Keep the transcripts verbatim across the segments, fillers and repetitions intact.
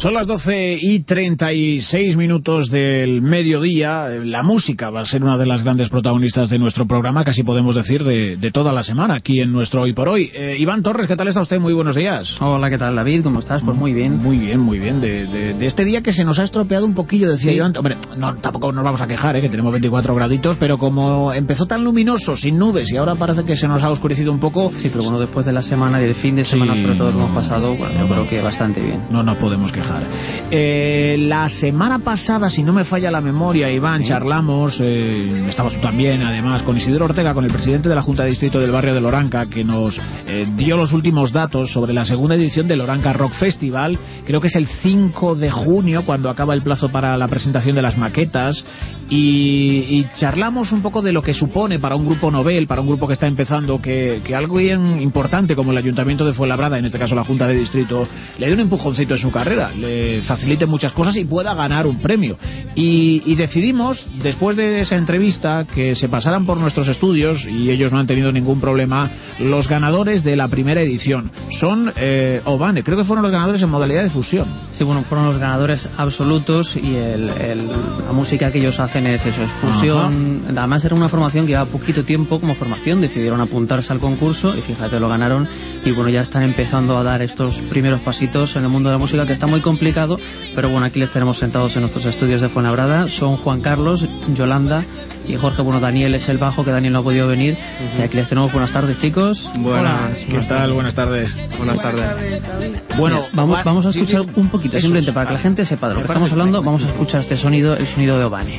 Son las doce y treinta y seis minutos del mediodía. La música va a ser una de las grandes protagonistas de nuestro programa, casi podemos decir de, de toda la semana, aquí en nuestro Hoy por Hoy. Eh, Iván Torres, ¿qué tal está usted? Muy buenos días. Hola, ¿qué tal, David? ¿Cómo estás? Pues muy bien. Muy bien, muy bien. De, de, de este día que se nos ha estropeado un poquillo, decía sí. Iván. Hombre, no, tampoco nos vamos a quejar, ¿eh? Que tenemos veinticuatro graditos, pero como empezó tan luminoso, sin nubes, y ahora parece que se nos ha oscurecido un poco... Sí, pero bueno, después de la semana y del fin de semana, sí, sobre todo, que hemos pasado, bueno, yo creo que bastante bien. No nos podemos quejar. Eh, la semana pasada, si no me falla la memoria, Iván, ¿sí? charlamos, eh, estabas tú también, además, con Isidro Ortega, con el presidente de la Junta de Distrito del barrio de Loranca, que nos eh, dio los últimos datos sobre la segunda edición del Loranca Rock Festival. Creo que es el cinco de junio, cuando acaba el plazo para la presentación de las maquetas, y, y charlamos un poco de lo que supone para un grupo novel, para un grupo que está empezando, que, que algo bien importante como el Ayuntamiento de Fuenlabrada, en este caso la Junta de Distrito, le dé un empujoncito en su carrera, le facilite muchas cosas y pueda ganar un premio. Y, y decidimos, después de esa entrevista, que se pasaran por nuestros estudios, y ellos no han tenido ningún problema, los ganadores de la primera edición. Son eh, Obane, creo que fueron los ganadores en modalidad de fusión. Sí, bueno, fueron los ganadores absolutos, y el, el, la música que ellos hacen es eso, es fusión. Ajá. Además era una formación que lleva poquito tiempo como formación, decidieron apuntarse al concurso y fíjate, lo ganaron, y bueno, ya están empezando a dar estos primeros pasitos en el mundo de la música, que está muy complicado, pero bueno, aquí les tenemos sentados en nuestros estudios de Fuenlabrada. Son Juan Carlos, Yolanda y Jorge. Bueno, Daniel es el bajo, que Daniel no ha podido venir. Uh-huh. Y aquí les tenemos. Buenas tardes, chicos. Buenas. Hola. ¿Qué Buenas tal? tardes. Buenas tardes. Buenas tardes. Bueno, vamos, vamos a escuchar un poquito, simplemente para que la gente sepa de lo que estamos hablando. Vamos a escuchar este sonido, el sonido de Obane.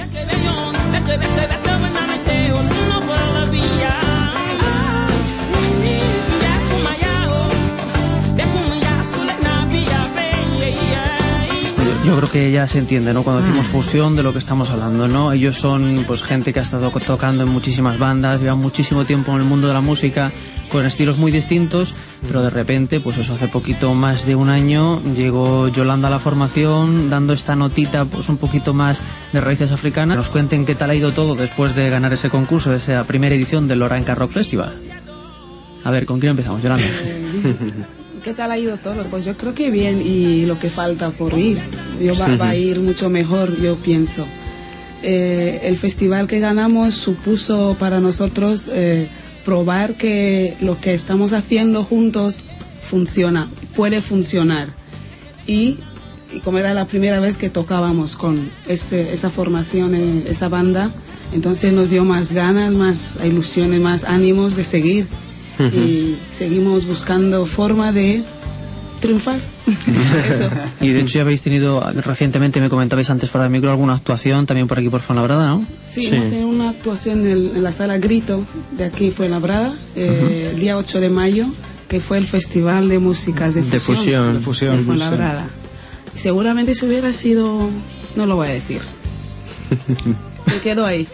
Yo creo que ya se entiende, ¿no? Cuando decimos fusión, de lo que estamos hablando, ¿no? Ellos son, pues, gente que ha estado tocando en muchísimas bandas, llevan muchísimo tiempo en el mundo de la música, con estilos muy distintos, pero de repente, pues eso, hace poquito más de un año, llegó Yolanda a la formación, dando esta notita, pues, un poquito más de raíces africanas. Nos cuenten qué tal ha ido todo después de ganar ese concurso, de esa primera edición del Loranca Rock Festival. A ver, ¿con quién empezamos, Yolanda? ¿Qué tal ha ido todo? Pues yo creo que bien, y lo que falta por ir. Yo va, va a ir mucho mejor, yo pienso. Eh, el festival que ganamos supuso para nosotros eh, probar que lo que estamos haciendo juntos funciona, puede funcionar. Y, y como era la primera vez que tocábamos con ese, esa formación, eh, esa banda, entonces nos dio más ganas, más ilusiones, más ánimos de seguir. Uh-huh. Y seguimos buscando forma de triunfar. Eso. Y de hecho ya habéis tenido recientemente, me comentabais antes fuera del micro, alguna actuación también por aquí por Fuenlabrada, ¿no? Sí, sí. Hemos tenido una actuación en, el, en la sala Grito de aquí Fuenlabrada, eh, uh-huh. el día ocho de mayo, que fue el Festival de Músicas de Fusión de, fusión, de, fusión, de Fuenlabrada. Y seguramente si hubiera sido, no lo voy a decir. Me quedo ahí.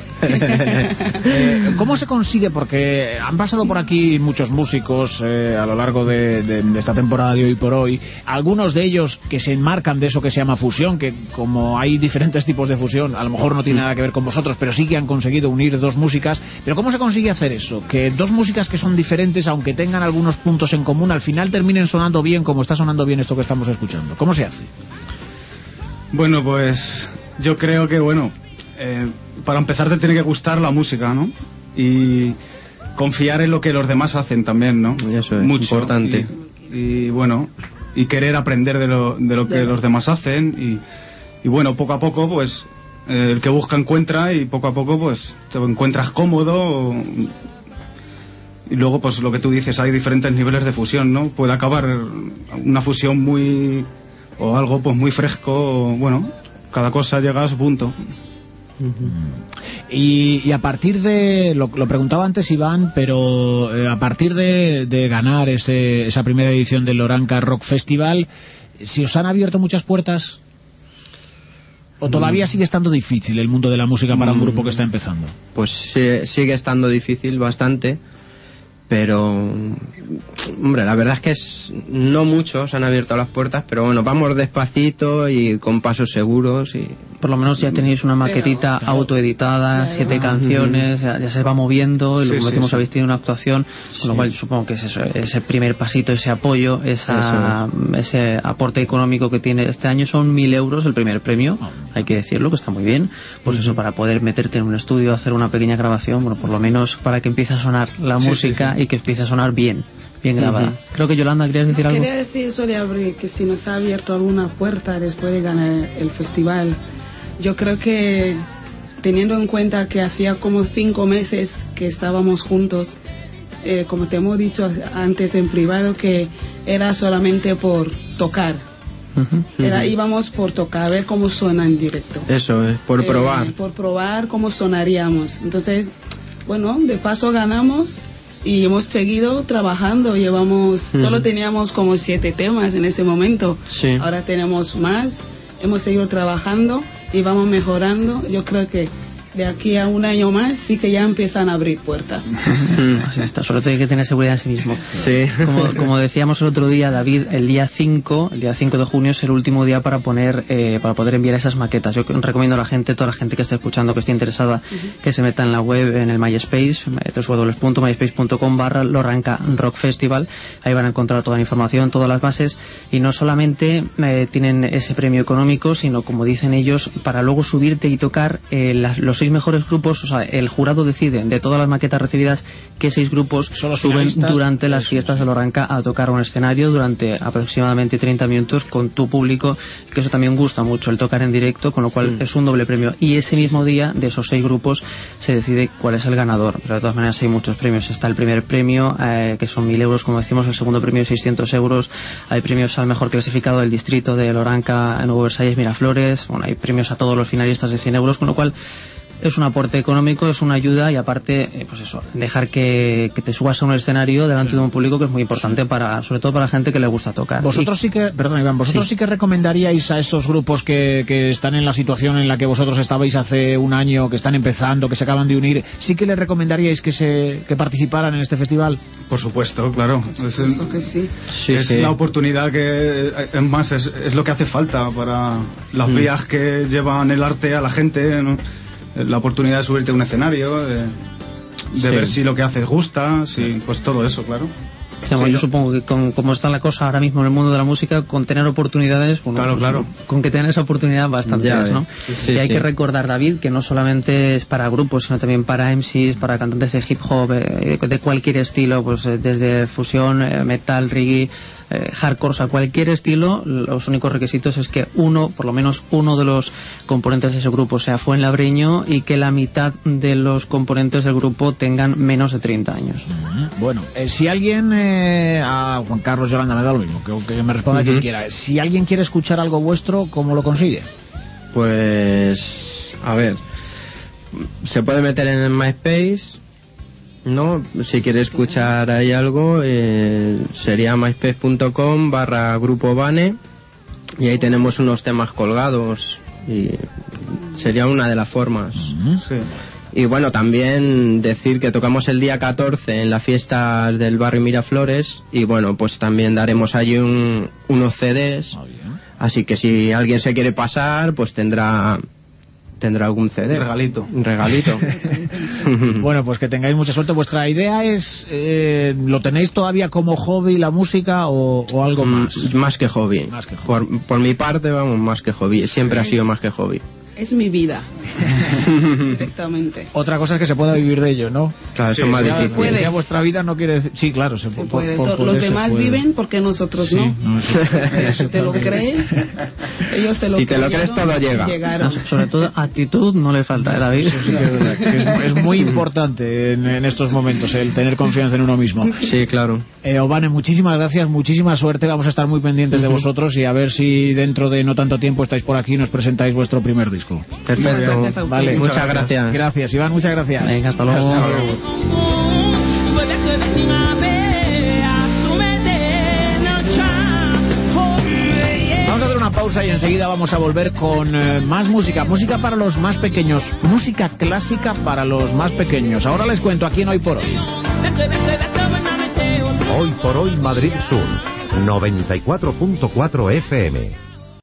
eh, ¿Cómo se consigue? Porque han pasado por aquí muchos músicos eh, a lo largo de, de, de esta temporada de Hoy por Hoy. Algunos de ellos que se enmarcan de eso que se llama fusión, que como hay diferentes tipos de fusión, a lo mejor no tiene nada que ver con vosotros, pero sí que han conseguido unir dos músicas. Pero ¿cómo se consigue hacer eso? Que dos músicas que son diferentes, aunque tengan algunos puntos en común, al final terminen sonando bien, como está sonando bien esto que estamos escuchando. ¿Cómo se hace? Bueno, pues yo creo que, bueno... Eh, para empezar te tiene que gustar la música, ¿no? Y confiar en lo que los demás hacen también, ¿no? Eso es mucho importante. Y, y bueno, y querer aprender de lo, de lo que de... los demás hacen y, y bueno, poco a poco, pues eh, el que busca encuentra, y poco a poco, pues te encuentras cómodo. Y luego, pues lo que tú dices, hay diferentes niveles de fusión, ¿no? Puede acabar una fusión muy... o algo pues muy fresco, o, bueno, cada cosa llega a su punto. Y, y a partir de, lo, lo preguntaba antes Iván, pero eh, a partir de, de ganar ese, esa primera edición del Loranca Rock Festival, ¿si os han abierto muchas puertas? ¿O todavía sigue estando difícil el mundo de la música para un grupo que está empezando? Pues sí, sigue estando difícil bastante. pero hombre, la verdad es que es no mucho, se han abierto las puertas, pero bueno, vamos despacito y con pasos seguros y por lo menos ya tenéis una maquetita claro, autoeditada, ya, siete ya. canciones, ya, ya se va moviendo y sí, como decimos sí, habéis tenido una actuación, sí. con lo cual supongo que es eso, ese primer pasito, ese apoyo, esa, ese aporte económico que tiene este año. Son mil euros el primer premio, hay que decirlo, que está muy bien, pues eso, para poder meterte en un estudio, hacer una pequeña grabación, bueno, por lo menos para que empiece a sonar la sí, música sí, sí. y que empiece a sonar bien. Bien grabada. Uh-huh. Creo que Yolanda, ¿querías decir no, algo? Quería decir eso de abrir, que si nos ha abierto alguna puerta después de ganar el festival. Yo creo que, teniendo en cuenta que hacía como cinco meses que estábamos juntos, eh, como te hemos dicho antes en privado, que era solamente por tocar. Uh-huh. Era, íbamos por tocar, a ver cómo suena en directo. Eso es, por eh, probar. Por probar cómo sonaríamos. Entonces, bueno, de paso ganamos. Y hemos seguido trabajando, llevamos, uh-huh. solo teníamos como siete temas en ese momento, sí. ahora tenemos más, hemos seguido trabajando y vamos mejorando. Yo creo que de aquí a un año más sí que ya empiezan a abrir puertas. Así está, sobre todo hay que tener seguridad en sí mismo. Sí. Como, como decíamos el otro día, David, el día cinco, el día cinco de junio es el último día para poner, eh, para poder enviar esas maquetas. Yo recomiendo a la gente, toda la gente que esté escuchando, que esté interesada, uh-huh. que se meta en la web, en el MySpace, doble u doble u doble u punto myspace punto com barra Loranca Rock Festival. Ahí van a encontrar toda la información, todas las bases, y no solamente eh, tienen ese premio económico, sino, como dicen ellos, para luego subirte y tocar eh, las, los seis mejores grupos. O sea, el jurado decide de todas las maquetas recibidas qué seis grupos Solo suben durante las fiestas de Loranca a tocar un escenario durante aproximadamente treinta minutos con tu público, que eso también gusta mucho, el tocar en directo, con lo cual mm. es un doble premio. Y ese mismo día, de esos seis grupos, se decide cuál es el ganador. Pero de todas maneras hay muchos premios. Está el primer premio, eh, que son mil euros, como decimos, el segundo premio seiscientos euros, hay premios al mejor clasificado del distrito de Loranca, Nuevo Versalles, Miraflores, bueno, hay premios a todos los finalistas de cien euros, con lo cual es un aporte económico, es una ayuda, y aparte, eh, pues eso, dejar que, que te subas a un escenario delante de un público, que es muy importante, para, sobre todo para la gente que le gusta tocar. Vosotros y, sí que, perdón Iván, vosotros sí. sí que recomendaríais a esos grupos que, que están en la situación en la que vosotros estabais hace un año, que están empezando, que se acaban de unir, sí que les recomendaríais que se que participaran en este festival? Por supuesto, claro. Por supuesto que sí. sí es sí. la oportunidad que, es más, es, es lo que hace falta para las mm. vías que llevan el arte a la gente, ¿no? La oportunidad de subirte a un escenario, de, de sí. ver si lo que haces gusta, si, pues todo eso, claro. Sí, yo supongo que con, como está la cosa ahora mismo en el mundo de la música, con tener oportunidades, bueno, claro, pues, claro. con que tengan esa oportunidad bastante ya, ¿no? Sí, sí, y hay sí. que recordar, David, que no solamente es para grupos, sino también para M Cs, para cantantes de hip hop, eh, de cualquier estilo, pues eh, desde fusión, eh, metal, reggae, eh, hardcore, o sea, cualquier estilo. Los únicos requisitos es que uno, por lo menos uno de los componentes de ese grupo sea fuenlabreño, y que la mitad de los componentes del grupo tengan menos de treinta años. Bueno, eh, si alguien, eh, a Juan Carlos, Yolanda, me da lo mismo, que, que me responda uh-huh. quien quiera. Si alguien quiere escuchar algo vuestro, ¿cómo lo consigue? Pues, a ver, se puede meter en el MySpace, ¿no? Si quiere escuchar ahí algo, eh, sería myspace punto com barra grupo Bane, y ahí tenemos unos temas colgados, y sería una de las formas. Uh-huh. Sí. Y bueno, también decir que tocamos el día catorce en la fiesta del barrio Miraflores, y bueno, pues también daremos allí un, unos C Ds, oh, yeah. así que si alguien se quiere pasar, pues tendrá tendrá algún C D. Un regalito. Un regalito. Bueno, pues que tengáis mucha suerte. ¿Vuestra idea es, eh, lo tenéis todavía como hobby la música, o, o algo más? Mm, más que hobby. Más que hobby. Por, por mi parte, vamos, más que hobby. Siempre ha sido más que hobby. Es mi vida. Directamente. Otra cosa es que se pueda vivir de ello, ¿no? Claro, sí, eso es más difícil. Puede. Sea vuestra vida no quiere decir... Sí, claro, se, se puede. Por, por Los demás viven, porque nosotros sí, no. no eso, eso ¿Te lo crees? Ellos te lo si te lo crees, todo llega. Llegaron. Sobre todo actitud no le falta, David. Eso sí que es, verdad, que es, es muy importante en, en estos momentos el tener confianza en uno mismo. Sí, claro. Eh, Obane, muchísimas gracias, muchísima suerte. Vamos a estar muy pendientes uh-huh. de vosotros, y a ver si dentro de no tanto tiempo estáis por aquí y nos presentáis vuestro primer disco. Perfecto. Vale, muchas, muchas gracias. gracias. Gracias, Iván, muchas gracias. Venga, hasta luego. Hasta luego. Vamos a hacer una pausa y enseguida vamos a volver con eh, más música. Música para los más pequeños. Música clásica para los más pequeños. Ahora les cuento aquí en Hoy por Hoy. Hoy por hoy Madrid Sur, noventa y cuatro punto cuatro F M.